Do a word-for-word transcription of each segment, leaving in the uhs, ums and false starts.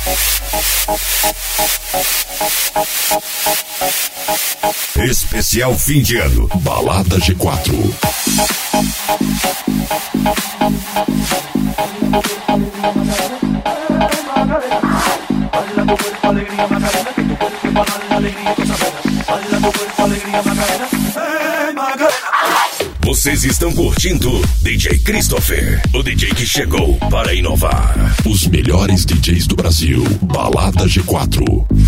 Especial fim de ano, Balada G quatro. Vocês estão curtindo D J Christopher, o D J que chegou para inovar. Os melhores D Js do Brasil, Balada G quatro.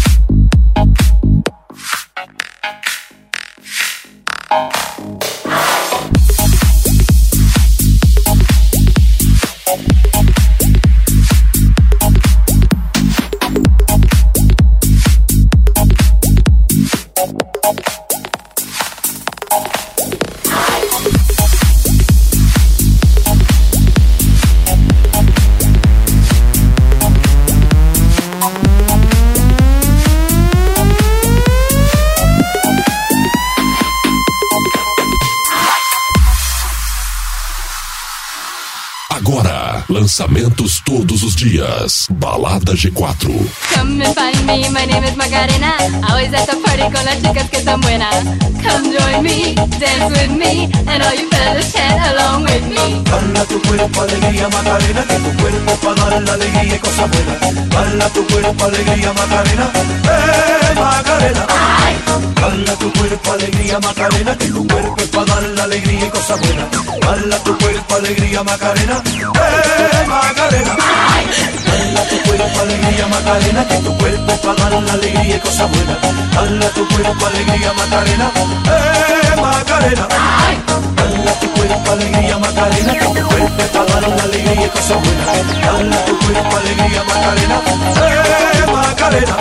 Lançamentos todos os dias. Balada G quatro. Come and find me, my name is Macarena. Always at the party con las chicas que están buenas. Come join me, dance with me, and all you fellas chant along with me. Bala tu cuerpo, alegría, Macarena, que tu cuerpo para dar la alegría y cosas buenas. Bala tu cuerpo, alegría, Macarena, eh, Macarena. Bala tu cuerpo, alegría, Macarena, que tu cuerpo es para dar la alegría y cosas buenas. Bala tu cuerpo, alegría, Macarena, eh, Macarena. Bala tu cuerpo, alegría, Macarena, que tu cuerpo es para dar la alegría y cosas buenas. Bala tu cuerpo, alegría, Macarena, eh, Macarena. Bala tu cuerpo, alegría, Macarena, que tu cuerpo es para dar la alegría y cosas buenas. Bala tu cuerpo, alegría, Macarena, eh, Macarena.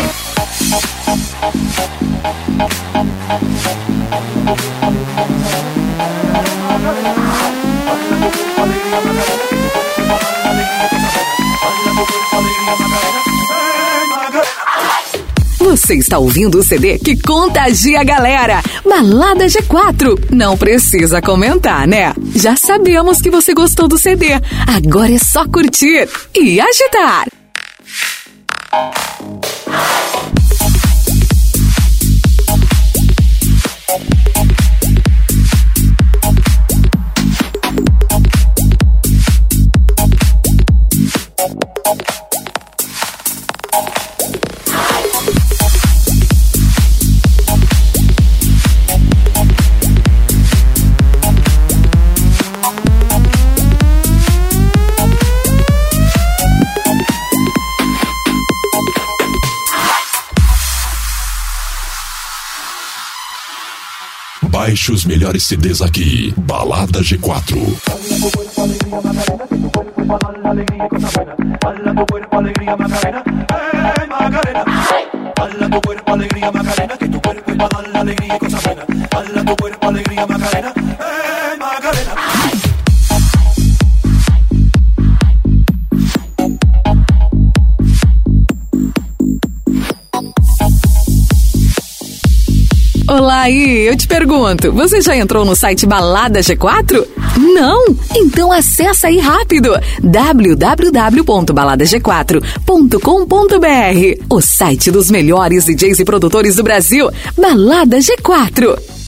Você está ouvindo o C D que contagia a galera. Balada G quatro. Não precisa comentar, né? Já sabemos que você gostou do C D. Agora é só curtir e agitar. Baixe os melhores C Ds aqui. Balada G quatro. Olá aí, eu te pergunto, você já entrou no site Balada G quatro? Não? Então acessa aí rápido, w w w ponto balada g quatro ponto com ponto b r, o site dos melhores D Js e produtores do Brasil, Balada G quatro.